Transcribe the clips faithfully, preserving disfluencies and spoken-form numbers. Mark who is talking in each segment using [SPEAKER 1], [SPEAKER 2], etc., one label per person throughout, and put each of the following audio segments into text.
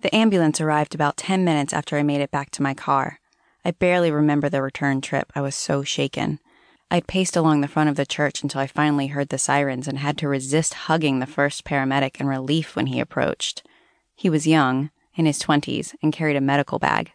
[SPEAKER 1] The ambulance arrived about ten minutes after I made it back to my car. I barely remember the return trip. I was so shaken. I'd paced along the front of the church until I finally heard the sirens and had to resist hugging the first paramedic in relief when he approached. He was young, in his twenties, and carried a medical bag.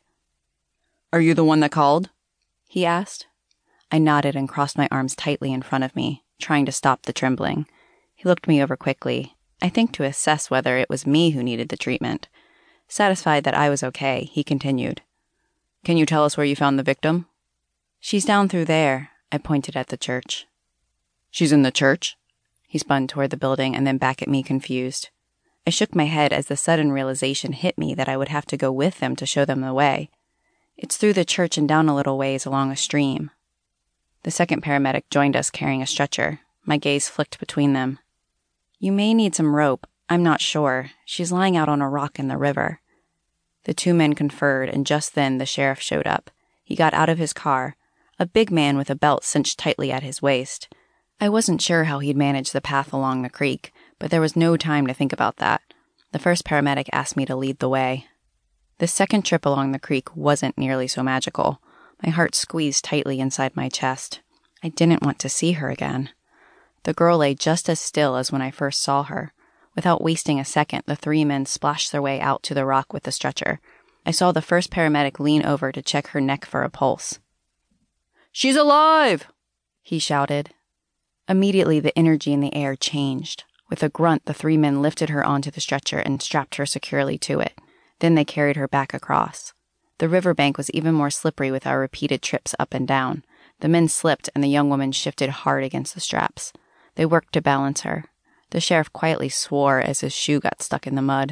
[SPEAKER 2] "Are you the one that called?"
[SPEAKER 1] he asked. I nodded and crossed my arms tightly in front of me, trying to stop the trembling. He looked me over quickly, I think to assess whether it was me who needed the treatment. Satisfied that I was okay, he continued.
[SPEAKER 2] "Can you tell us where you found the victim?"
[SPEAKER 1] "She's down through there," I pointed at the church.
[SPEAKER 2] "She's in the church?"
[SPEAKER 1] He spun toward the building and then back at me confused. I shook my head as the sudden realization hit me that I would have to go with them to show them the way. "It's through the church and down a little ways along a stream." The second paramedic joined us carrying a stretcher. My gaze flicked between them. "You may need some rope. I'm not sure. She's lying out on a rock in the river." The two men conferred, and just then the sheriff showed up. He got out of his car, a big man with a belt cinched tightly at his waist. I wasn't sure how he'd managed the path along the creek, but there was no time to think about that. The first paramedic asked me to lead the way. The second trip along the creek wasn't nearly so magical. My heart squeezed tightly inside my chest. I didn't want to see her again. The girl lay just as still as when I first saw her. Without wasting a second, the three men splashed their way out to the rock with the stretcher. I saw the first paramedic lean over to check her neck for a pulse.
[SPEAKER 2] "She's alive!"
[SPEAKER 1] he shouted. Immediately, the energy in the air changed. With a grunt, the three men lifted her onto the stretcher and strapped her securely to it. Then they carried her back across. The riverbank was even more slippery with our repeated trips up and down. The men slipped, and the young woman shifted hard against the straps. They worked to balance her. The sheriff quietly swore as his shoe got stuck in the mud.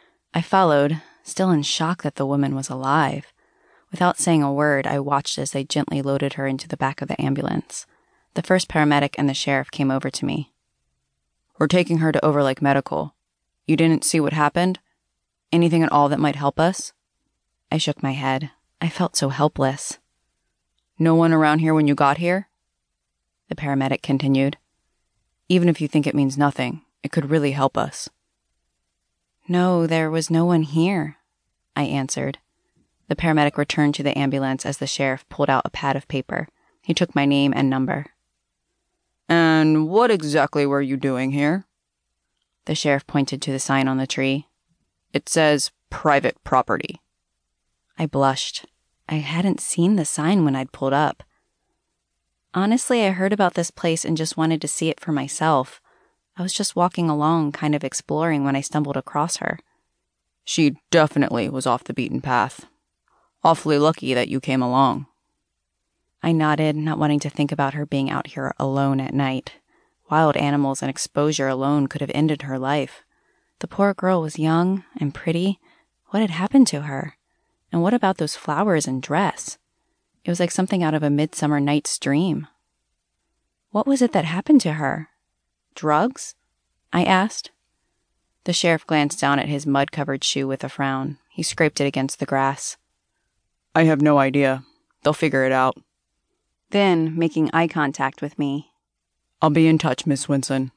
[SPEAKER 1] I followed, still in shock that the woman was alive. Without saying a word, I watched as they gently loaded her into the back of the ambulance. The first paramedic and the sheriff came over to me.
[SPEAKER 2] "We're taking her to Overlake Medical. You didn't see what happened? Anything at all that might help us?"
[SPEAKER 1] I shook my head. I felt so helpless.
[SPEAKER 2] "No one around here when you got here?"
[SPEAKER 1] The paramedic continued.
[SPEAKER 2] "Even if you think it means nothing, it could really help us."
[SPEAKER 1] "No, there was no one here," I answered. The paramedic returned to the ambulance as the sheriff pulled out a pad of paper. He took my name and number.
[SPEAKER 2] "And what exactly were you doing here?"
[SPEAKER 1] The sheriff pointed to the sign on the tree.
[SPEAKER 2] "It says private property."
[SPEAKER 1] I blushed. I hadn't seen the sign when I'd pulled up. Honestly, I heard about this place and just wanted to see it for myself. I was just walking along, kind of exploring, when I stumbled across her.
[SPEAKER 2] "She definitely was off the beaten path. Awfully lucky that you came along."
[SPEAKER 1] I nodded, not wanting to think about her being out here alone at night. Wild animals and exposure alone could have ended her life. The poor girl was young and pretty. What had happened to her? And what about those flowers and dress? It was like something out of a Midsummer Night's Dream. What was it that happened to her? Drugs? I asked. The sheriff glanced down at his mud-covered shoe with a frown. He scraped it against the grass.
[SPEAKER 2] "I have no idea. They'll figure it out."
[SPEAKER 1] Then, making eye contact with me,
[SPEAKER 2] "I'll be in touch, Miss Winson."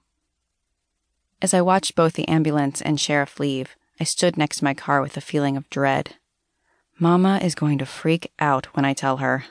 [SPEAKER 1] As I watched both the ambulance and sheriff leave, I stood next to my car with a feeling of dread. Mama is going to freak out when I tell her.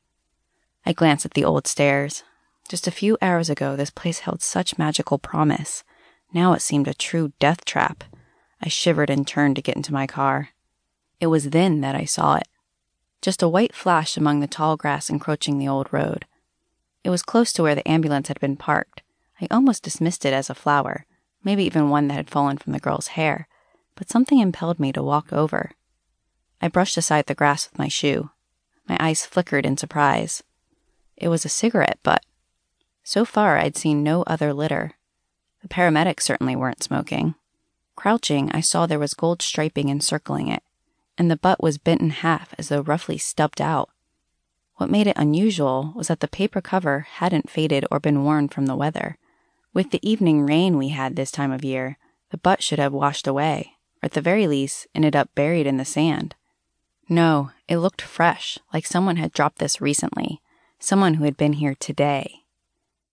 [SPEAKER 1] I glanced at the old stairs. Just a few hours ago, this place held such magical promise. Now it seemed a true death trap. I shivered and turned to get into my car. It was then that I saw it. Just a white flash among the tall grass encroaching the old road. It was close to where the ambulance had been parked. I almost dismissed it as a flower, maybe even one that had fallen from the girl's hair, but something impelled me to walk over. I brushed aside the grass with my shoe. My eyes flickered in surprise. It was a cigarette butt. So far, I'd seen no other litter. The paramedics certainly weren't smoking. Crouching, I saw there was gold striping encircling it, and the butt was bent in half as though roughly stubbed out. What made it unusual was that the paper cover hadn't faded or been worn from the weather. With the evening rain we had this time of year, the butt should have washed away, or at the very least, ended up buried in the sand. No, it looked fresh, like someone had dropped this recently, someone who had been here today.